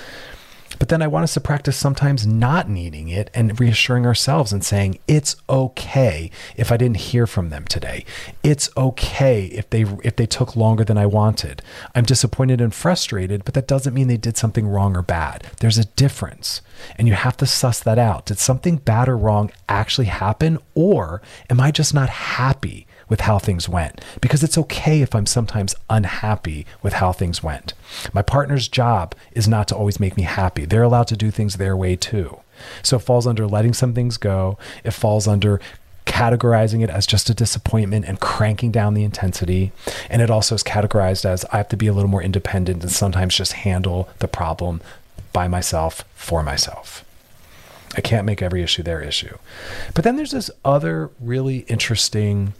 But then I want us to practice sometimes not needing it and reassuring ourselves and saying, it's okay if I didn't hear from them today. It's okay if they took longer than I wanted. I'm disappointed and frustrated, but that doesn't mean they did something wrong or bad. There's a difference. And you have to suss that out. Did something bad or wrong actually happen? Or am I just not happy with how things went? Because it's okay if I'm sometimes unhappy with how things went. My partner's job is not to always make me happy. They're allowed to do things their way too. So it falls under letting some things go. It falls under categorizing it as just a disappointment and cranking down the intensity. And it also is categorized as I have to be a little more independent and sometimes just handle the problem by myself, for myself. I can't make every issue their issue. But then there's this other really interesting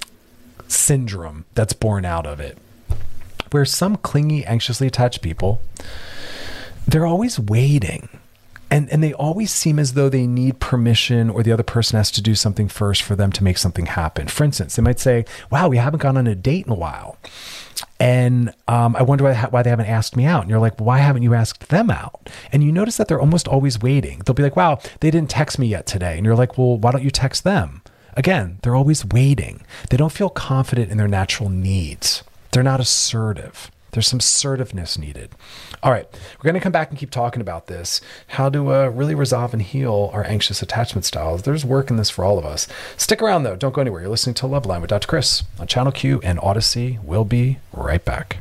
syndrome that's born out of it, where some clingy, anxiously attached people, they're always waiting. And they always seem as though they need permission or the other person has to do something first for them to make something happen. For instance, they might say, wow, we haven't gone on a date in a while. And I wonder why they haven't asked me out. And you're like, why haven't you asked them out? And you notice that they're almost always waiting. They'll be like, wow, they didn't text me yet today. And you're like, well, why don't you text them? Again, they're always waiting. They don't feel confident in their natural needs. They're not assertive. There's some assertiveness needed. All right, we're going to come back and keep talking about this, how to really resolve and heal our anxious attachment styles. There's work in this for all of us. Stick around, though. Don't go anywhere. You're listening to Loveline with Dr. Chris on Channel Q and Odyssey. We'll be right back.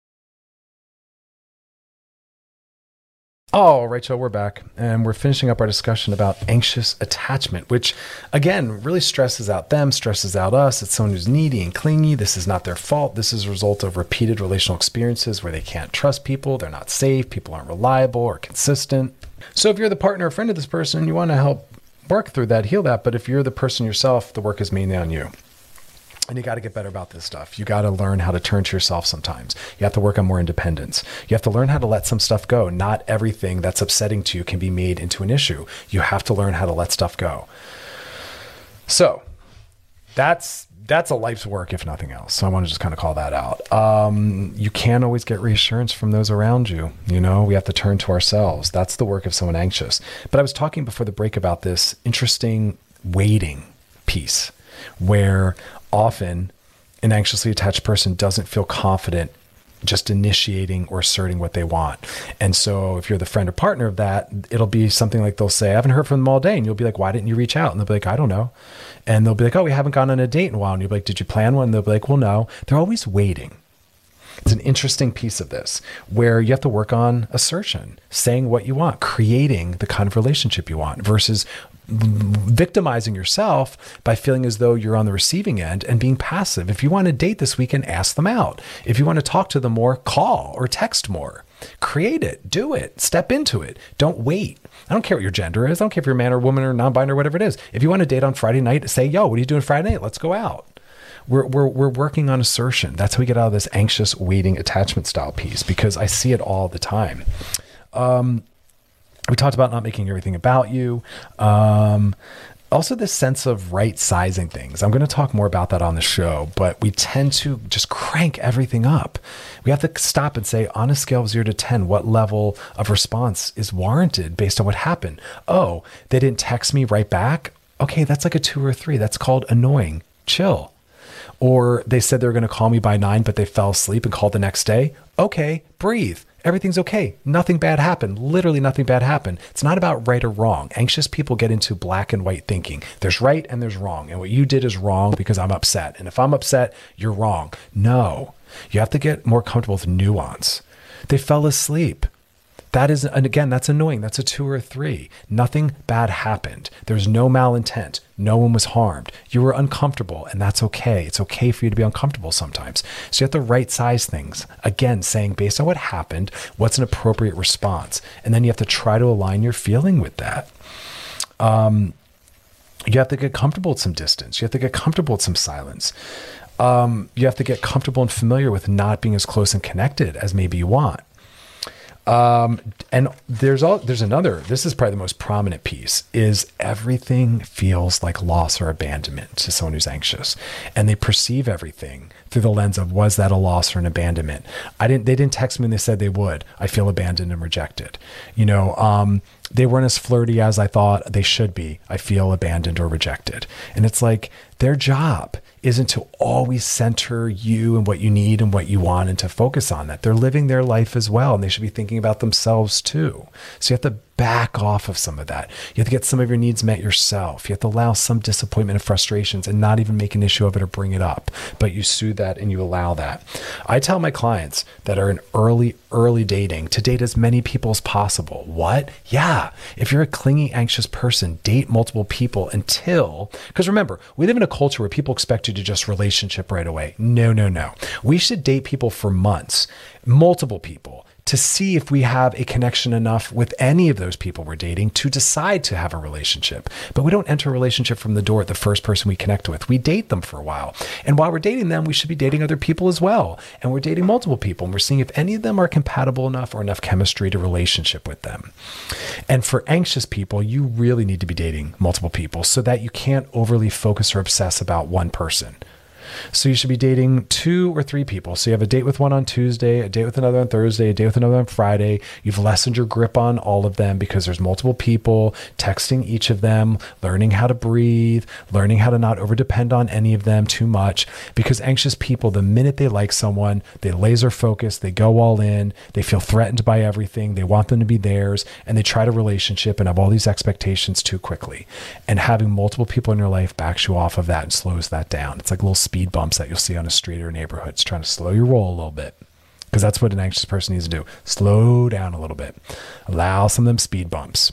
All right, so we're back and we're finishing up our discussion about anxious attachment, which again, really stresses out them, stresses out us. It's someone who's needy and clingy. This is not their fault. This is a result of repeated relational experiences where they can't trust people. They're not safe. People aren't reliable or consistent. So if you're the partner or friend of this person, you want to help work through that, heal that. But if you're the person yourself, the work is mainly on you. And you got to get better about this stuff. You got to learn how to turn to yourself sometimes. You have to work on more independence. You have to learn how to let some stuff go. Not everything that's upsetting to you can be made into an issue. You have to learn how to let stuff go. So that's a life's work, if nothing else. So I want to just kind of call that out. You can't always get reassurance from those around you. You know, we have to turn to ourselves. That's the work of someone anxious. But I was talking before the break about this interesting waiting piece where often an anxiously attached person doesn't feel confident just initiating or asserting what they want. And so if you're the friend or partner of that, it'll be something like they'll say, I haven't heard from them all day. And you'll be like, why didn't you reach out? And they'll be like, I don't know. And they'll be like, oh, we haven't gone on a date in a while. And you'll be like, did you plan one? And they'll be like, well, no. They're always waiting. It's an interesting piece of this where you have to work on assertion, saying what you want, creating the kind of relationship you want versus victimizing yourself by feeling as though you're on the receiving end and being passive. If you want to date this weekend, ask them out. If you want to talk to them more, call or text more. Create it, do it, step into it. Don't wait. I don't care what your gender is. I don't care if you're a man or woman or non-binary or whatever it is. If you want to date on Friday night, say, yo, what are you doing Friday night? Let's go out. We're working on assertion. That's how we get out of this anxious waiting attachment style piece, because I see it all the time. We talked about not making everything about you. Also this sense of right sizing things. I'm going to talk more about that on the show, but we tend to just crank everything up. We have to stop and say, on a scale of 0 to 10, what level of response is warranted based on what happened? Oh, they didn't text me right back. Okay, that's like a 2 or 3. That's called annoying. Chill. Or they said they were going to call me by 9, but they fell asleep and called the next day. Okay, breathe. Everything's okay. Nothing bad happened. Literally nothing bad happened. It's not about right or wrong. Anxious people get into black and white thinking. There's right and there's wrong. And what you did is wrong because I'm upset. And if I'm upset, you're wrong. No, you have to get more comfortable with nuance. They fell asleep. That is, and again, that's annoying. That's a 2 or 3. Nothing bad happened. There's no malintent. No one was harmed. You were uncomfortable, and that's okay. It's okay for you to be uncomfortable sometimes. So you have to right size things. Again, saying based on what happened, what's an appropriate response? And then you have to try to align your feeling with that. You have to get comfortable with some distance. You have to get comfortable with some silence. You have to get comfortable and familiar with not being as close and connected as maybe you want. And there's another, this is probably the most prominent piece, is everything feels like loss or abandonment to someone who's anxious, and they perceive everything through the lens of, was that a loss or an abandonment? They didn't text me and they said they would. I feel abandoned and rejected. They weren't as flirty as I thought they should be. I feel abandoned or rejected. And it's like, their job isn't to always center you and what you need and what you want and to focus on that. They're living their life as well, and they should be thinking about themselves too. So you have to back off of some of that. You have to get some of your needs met yourself. You have to allow some disappointment and frustrations and not even make an issue of it or bring it up, but you soothe that and you allow that. I tell my clients that are in early dating to date as many people as possible. What? Yeah. If you're a clingy, anxious person, date multiple people because remember, we live in a culture where people expect you to just relationship right away. No. We should date people for months, multiple people, to see if we have a connection enough with any of those people we're dating to decide to have a relationship. But we don't enter a relationship from the door at the first person we connect with. We date them for a while. And while we're dating them, we should be dating other people as well. And we're dating multiple people, and we're seeing if any of them are compatible enough or enough chemistry to relationship with them. And for anxious people, you really need to be dating multiple people so that you can't overly focus or obsess about one person. So you should be dating 2 or 3 people. So you have a date with one on Tuesday, a date with another on Thursday, a date with another on Friday. You've lessened your grip on all of them because there's multiple people, texting each of them, learning how to breathe, learning how to not overdepend on any of them too much. Because anxious people, the minute they like someone, they laser focus, they go all in, they feel threatened by everything, they want them to be theirs, and they try to relationship and have all these expectations too quickly. And having multiple people in your life backs you off of that and slows that down. It's like little speed bumps that you'll see on a street or neighborhood. It's trying to slow your roll a little bit, because that's what an anxious person needs to do. Slow down a little bit. Allow some of them speed bumps,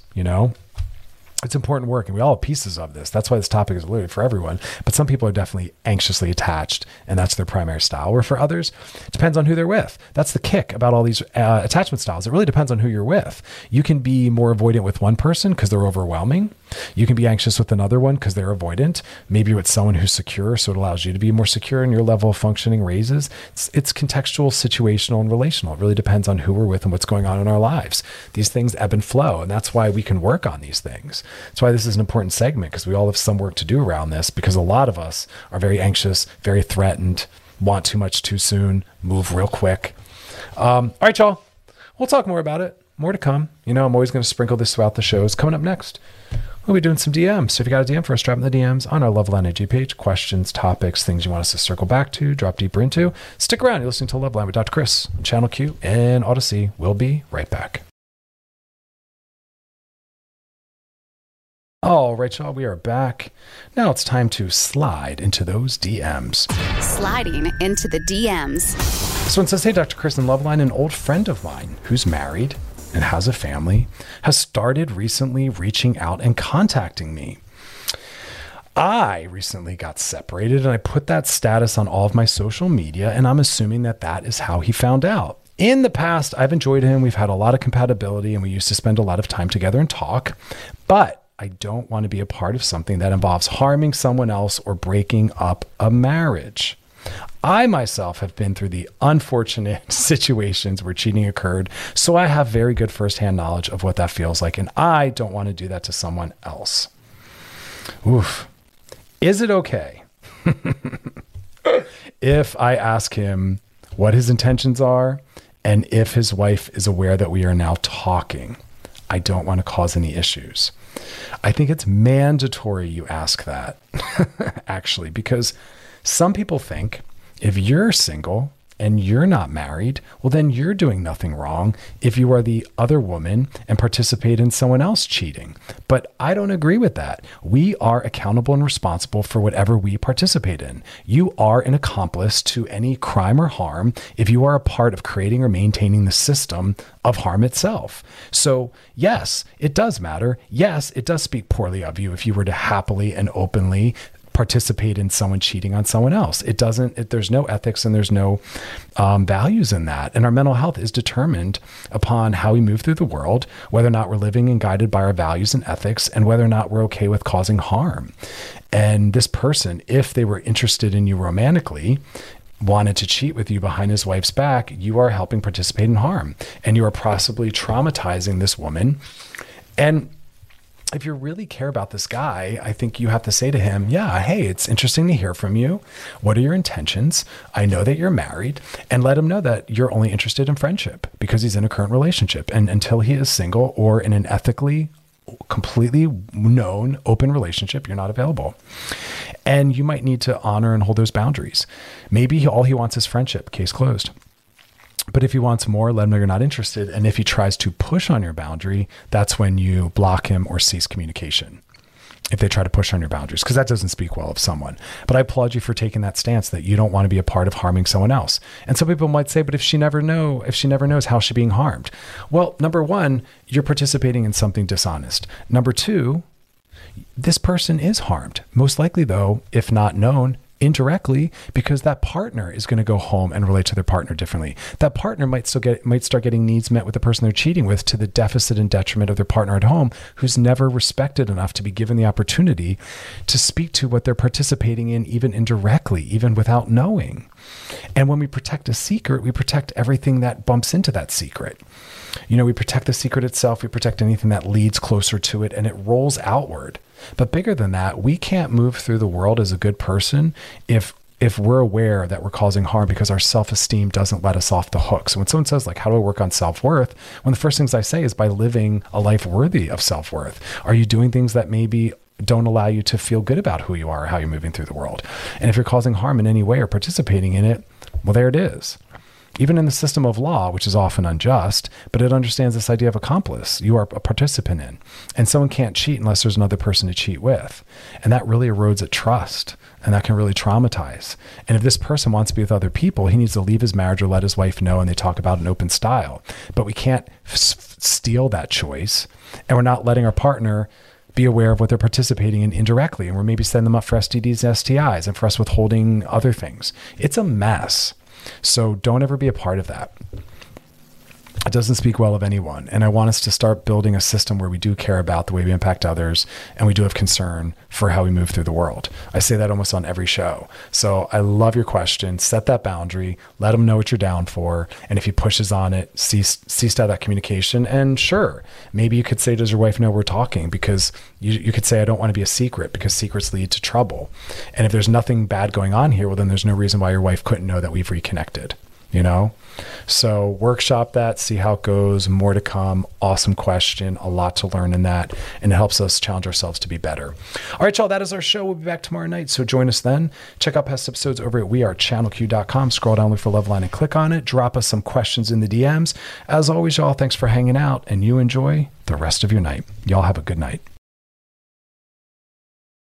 It's important work, and we all have pieces of this. That's why this topic is literally for everyone. But some people are definitely anxiously attached, and that's their primary style. Where for others, it depends on who they're with. That's the kick about all these attachment styles. It really depends on who you're with. You can be more avoidant with one person because they're overwhelming. You can be anxious with another one because they're avoidant. Maybe with someone who's secure, so it allows you to be more secure and your level of functioning raises. It's contextual, situational, and relational. It really depends on who we're with and what's going on in our lives. These things ebb and flow, and that's why we can work on these things. That's why this is an important segment, because we all have some work to do around this, because a lot of us are very anxious, very threatened, want too much too soon, move real quick. All right, y'all. We'll talk more about it. More to come. I'm always going to sprinkle this throughout the shows. Coming up next, we'll be doing some DMs. So if you got a DM for us, drop in the DMs on our Loveline IG page. Questions, topics, things you want us to circle back to, drop deeper into. Stick around. You're listening to Loveline with Dr. Chris on Channel Q and Odyssey. We'll be right back. All right, y'all, we are back. Now it's time to slide into those DMs. Sliding into the DMs. So it says, hey, Dr. Chris and Loveline, an old friend of mine who's married and has a family has started recently reaching out and contacting me. I recently got separated and I put that status on all of my social media, and I'm assuming that that is how he found out. In the past, I've enjoyed him. We've had a lot of compatibility and we used to spend a lot of time together and talk, but I don't want to be a part of something that involves harming someone else or breaking up a marriage. I myself have been through the unfortunate situations where cheating occurred, so I have very good firsthand knowledge of what that feels like, and I don't want to do that to someone else. Oof. Is it okay if I ask him what his intentions are and if his wife is aware that we are now talking? I don't want to cause any issues. I think it's mandatory you ask that, actually, because some people think if you're single and you're not married, well, then you're doing nothing wrong if you are the other woman and participate in someone else cheating. But I don't agree with that. We are accountable and responsible for whatever we participate in. You are an accomplice to any crime or harm if you are a part of creating or maintaining the system of harm itself. So yes, it does matter. Yes, it does speak poorly of you if you were to happily and openly participate in someone cheating on someone else. There's no ethics and there's no values in that. And our mental health is determined upon how we move through the world, whether or not we're living and guided by our values and ethics, and whether or not we're okay with causing harm. And this person, if they were interested in you romantically, wanted to cheat with you behind his wife's back, you are helping participate in harm. And you are possibly traumatizing this woman. And if you really care about this guy, I think you have to say to him, yeah, hey, it's interesting to hear from you. What are your intentions? I know that you're married, and let him know that you're only interested in friendship because he's in a current relationship. And until he is single or in an ethically, completely known, open relationship, you're not available. And you might need to honor and hold those boundaries. Maybe all he wants is friendship, case closed. But if he wants more, let him know you're not interested. And if he tries to push on your boundary, that's when you block him or cease communication. If they try to push on your boundaries, because that doesn't speak well of someone. But I applaud you for taking that stance that you don't want to be a part of harming someone else. And some people might say, but if she never knows, how is she being harmed? Well, number one, you're participating in something dishonest. Number two, this person is harmed. Most likely though, if not known, indirectly, because that partner is going to go home and relate to their partner differently. That partner might start getting needs met with the person they're cheating with to the deficit and detriment of their partner at home, who's never respected enough to be given the opportunity to speak to what they're participating in, even indirectly, even without knowing. And when we protect a secret, we protect everything that bumps into that secret. We protect the secret itself, we protect anything that leads closer to it, and it rolls outward. But bigger than that, we can't move through the world as a good person if we're aware that we're causing harm because our self-esteem doesn't let us off the hook. So when someone says, like, how do I work on self-worth? One of the first things I say is by living a life worthy of self-worth. Are you doing things that maybe don't allow you to feel good about who you are or how you're moving through the world? And if you're causing harm in any way or participating in it, well, there it is. Even in the system of law, which is often unjust, but it understands this idea of accomplice. You are a participant in. And someone can't cheat unless there's another person to cheat with. And that really erodes at trust. And that can really traumatize. And if this person wants to be with other people, he needs to leave his marriage or let his wife know, and they talk about an open style. But we can't steal that choice. And we're not letting our partner be aware of what they're participating in indirectly. And we're maybe setting them up for STDs and STIs and for us withholding other things. It's a mess. So don't ever be a part of that. It doesn't speak well of anyone. And I want us to start building a system where we do care about the way we impact others, and we do have concern for how we move through the world. I say that almost on every show. So I love your question. Set that boundary. Let him know what you're down for. And if he pushes on it, cease to have that communication. And sure, maybe you could say, does your wife know we're talking? Because you could say, I don't want to be a secret, because secrets lead to trouble. And if there's nothing bad going on here, well, then there's no reason why your wife couldn't know that we've reconnected. So workshop that, see how it goes, more to come. Awesome question, a lot to learn in that, and it helps us challenge ourselves to be better. All right, y'all, that is our show. We'll be back tomorrow night, so join us then. Check out past episodes over at wearechannelq.com. Scroll down, look for Loveline, and click on it. Drop us some questions in the DMs. As always, y'all, thanks for hanging out, and you enjoy the rest of your night. Y'all have a good night.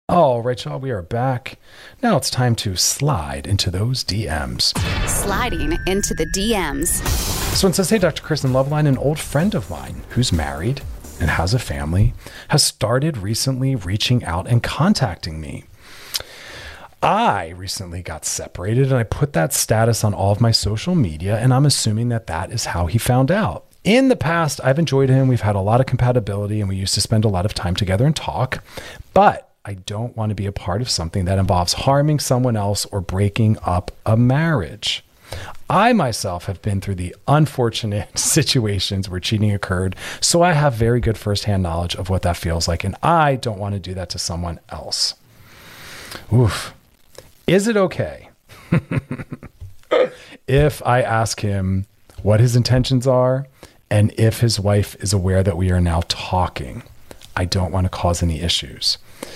All right, y'all, we are back. Now it's time to slide into those DMs. Sliding into the DMs. So it says, hey, Dr. Kristen Loveline, an old friend of mine who's married and has a family has started recently reaching out and contacting me. I recently got separated and I put that status on all of my social media, and I'm assuming that that is how he found out. In the past, I've enjoyed him. We've had a lot of compatibility and we used to spend a lot of time together and talk, but I don't want to be a part of something that involves harming someone else or breaking up a marriage. I myself have been through the unfortunate situations where cheating occurred, so I have very good firsthand knowledge of what that feels like, and I don't want to do that to someone else. Oof. Is it okay if I ask him what his intentions are and if his wife is aware that we are now talking? I don't want to cause any issues.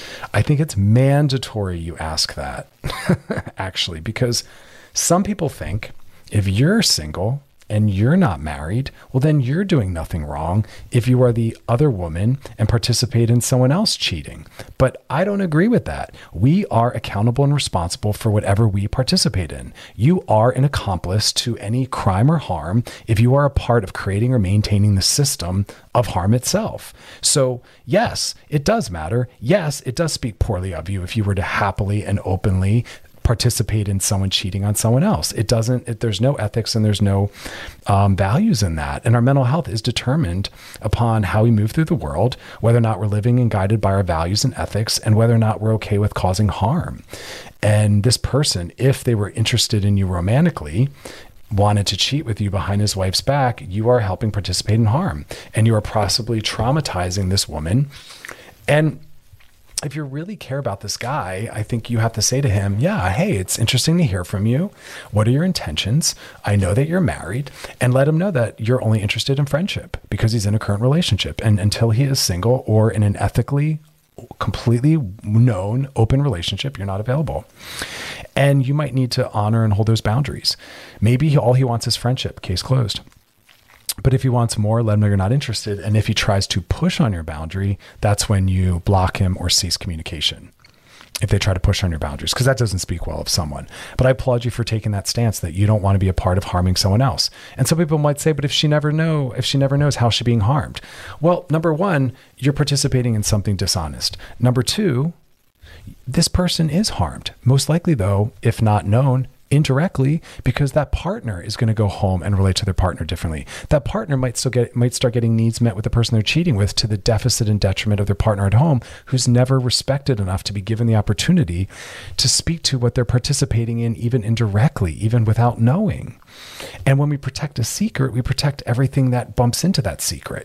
I think it's mandatory you ask that, actually, because some people think if you're single and you're not married, well, then you're doing nothing wrong if you are the other woman and participate in someone else cheating. But I don't agree with that. We are accountable and responsible for whatever we participate in. You are an accomplice to any crime or harm if you are a part of creating or maintaining the system of harm itself. So yes, it does matter. Yes, it does speak poorly of you if you were to happily and openly participate in someone cheating on someone else. There's no ethics and there's no values in that. And our mental health is determined upon how we move through the world, whether or not we're living and guided by our values and ethics, and whether or not we're okay with causing harm. And this person, if they were interested in you romantically, wanted to cheat with you behind his wife's back, you are helping participate in harm. And you are possibly traumatizing this woman. And if you really care about this guy, I think you have to say to him, yeah, hey, it's interesting to hear from you. What are your intentions? I know that you're married, and let him know that you're only interested in friendship because he's in a current relationship. And until he is single or in an ethically, completely known, open relationship, you're not available. And you might need to honor and hold those boundaries. Maybe all he wants is friendship, case closed. But if he wants more, let him know you're not interested. And if he tries to push on your boundary, that's when you block him or cease communication. If they try to push on your boundaries, because that doesn't speak well of someone. But I applaud you for taking that stance that you don't want to be a part of harming someone else. And some people might say, but if she never knows, how is she being harmed? Well, number one, you're participating in something dishonest. Number two, this person is harmed. Most likely though, if not known, indirectly, because that partner is going to go home and relate to their partner differently. That partner might start getting needs met with the person they're cheating with to the deficit and detriment of their partner at home, who's never respected enough to be given the opportunity to speak to what they're participating in, even indirectly, even without knowing. And when we protect a secret, we protect everything that bumps into that secret.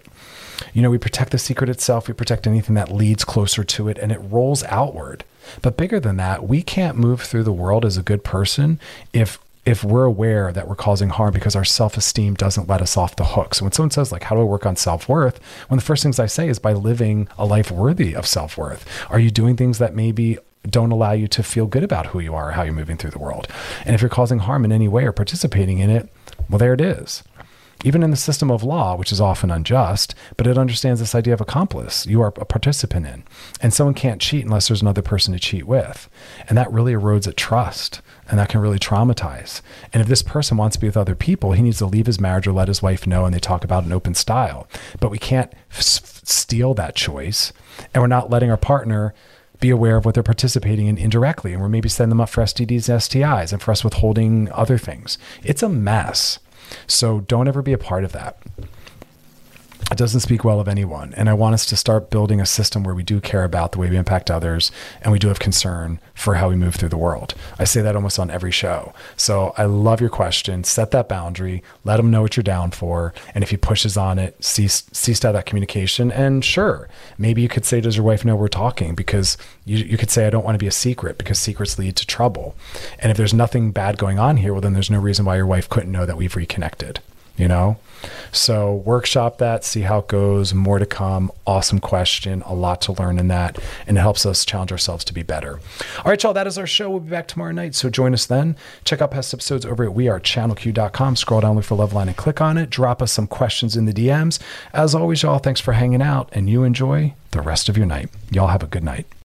We protect the secret itself, we protect anything that leads closer to it, and it rolls outward. But bigger than that, we can't move through the world as a good person if we're aware that we're causing harm because our self-esteem doesn't let us off the hook. So when someone says, like, how do I work on self-worth? One of the first things I say is by living a life worthy of self-worth. Are you doing things that maybe don't allow you to feel good about who you are or how you're moving through the world? And if you're causing harm in any way or participating in it, well, there it is. Even in the system of law, which is often unjust, but it understands this idea of accomplice. You are a participant in. And someone can't cheat unless there's another person to cheat with. And that really erodes at trust. And that can really traumatize. And if this person wants to be with other people, he needs to leave his marriage or let his wife know, and they talk about an open style. But we can't steal that choice. And we're not letting our partner be aware of what they're participating in indirectly. And we're maybe setting them up for STDs and STIs and for us withholding other things. It's a mess. So don't ever be a part of that. It doesn't speak well of anyone. And I want us to start building a system where we do care about the way we impact others, and we do have concern for how we move through the world. I say that almost on every show. So I love your question. Set that boundary. Let him know what you're down for. And if he pushes on it, cease to have that communication. And sure, maybe you could say, does your wife know we're talking? Because you could say, I don't want to be a secret, because secrets lead to trouble. And if there's nothing bad going on here, well, then there's no reason why your wife couldn't know that we've reconnected. So workshop that, see how it goes, more to come. Awesome question, a lot to learn in that, and it helps us challenge ourselves to be better. All right, y'all, that is our show. We'll be back tomorrow night, so join us then. Check out past episodes over at wearechannelq.com. Scroll down, look for Loveline, and click on it. Drop us some questions in the DMs. As always, y'all, thanks for hanging out, and you enjoy the rest of your night. Y'all have a good night.